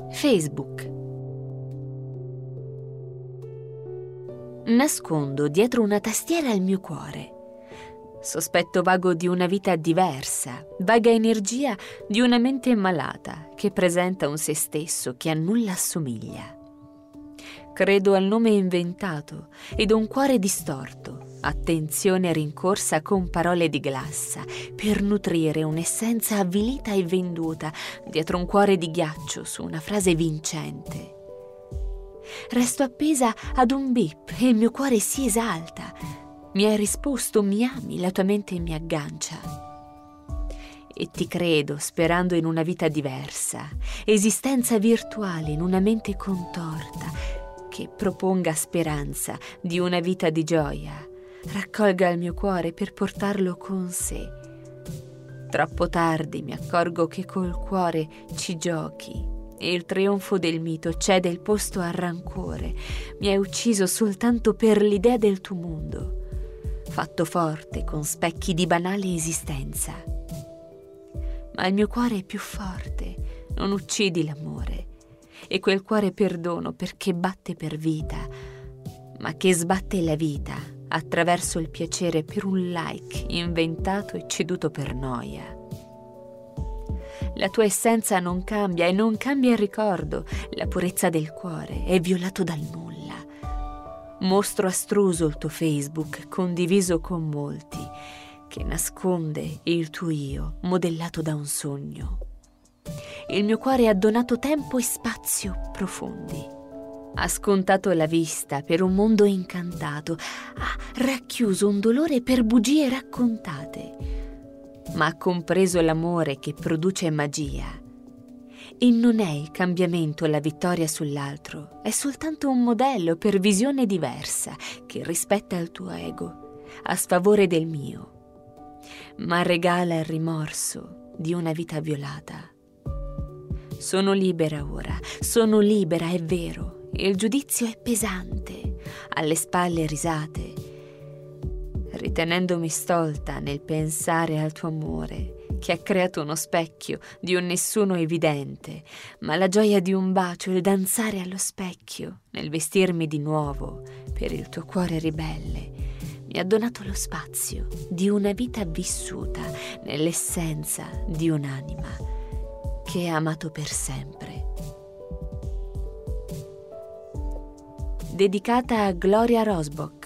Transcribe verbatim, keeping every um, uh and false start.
Facebook. Nascondo dietro una tastiera il mio cuore. Sospetto vago di una vita diversa, vaga energia di una mente malata che presenta un se stesso che a nulla assomiglia. Credo al nome inventato ed un cuore distorto, attenzione rincorsa con parole di glassa per nutrire un'essenza avvilita e venduta dietro un cuore di ghiaccio su una frase vincente. Resto appesa ad un bip e il mio cuore si esalta. Mi hai risposto, mi ami, la tua mente mi aggancia. E ti credo sperando in una vita diversa, esistenza virtuale in una mente contorta, che proponga speranza di una vita di gioia, raccolga il mio cuore per portarlo con sé. Troppo tardi mi accorgo che col cuore ci giochi e il trionfo del mito cede il posto al rancore. Mi hai ucciso soltanto per l'idea del tuo mondo, fatto forte con specchi di banale esistenza. Ma il mio cuore è più forte, non uccidi l'amore. E quel cuore perdono perché batte per vita, ma che sbatte la vita attraverso il piacere per un like inventato e ceduto per noia. La tua essenza non cambia e non cambia il ricordo, la purezza del cuore è violato dal nulla. Mostro astruso il tuo Facebook condiviso con molti, che nasconde il tuo io modellato da un sogno. Il mio cuore ha donato tempo e spazio profondi. Ha scontato la vista per un mondo incantato. Ha racchiuso un dolore per bugie raccontate. Ma ha compreso l'amore che produce magia. E non è il cambiamento la vittoria sull'altro. È soltanto un modello per visione diversa che rispetta il tuo ego a sfavore del mio, ma regala il rimorso di una vita violata. Sono libera ora, sono libera, è vero. Il giudizio è pesante, alle spalle risate, ritenendomi stolta nel pensare al tuo amore, che ha creato uno specchio di un nessuno evidente, ma la gioia di un bacio, il danzare allo specchio, nel vestirmi di nuovo per il tuo cuore ribelle, mi ha donato lo spazio di una vita vissuta nell'essenza di un'anima che ha amato per sempre. Dedicata a Gloria Rosbach.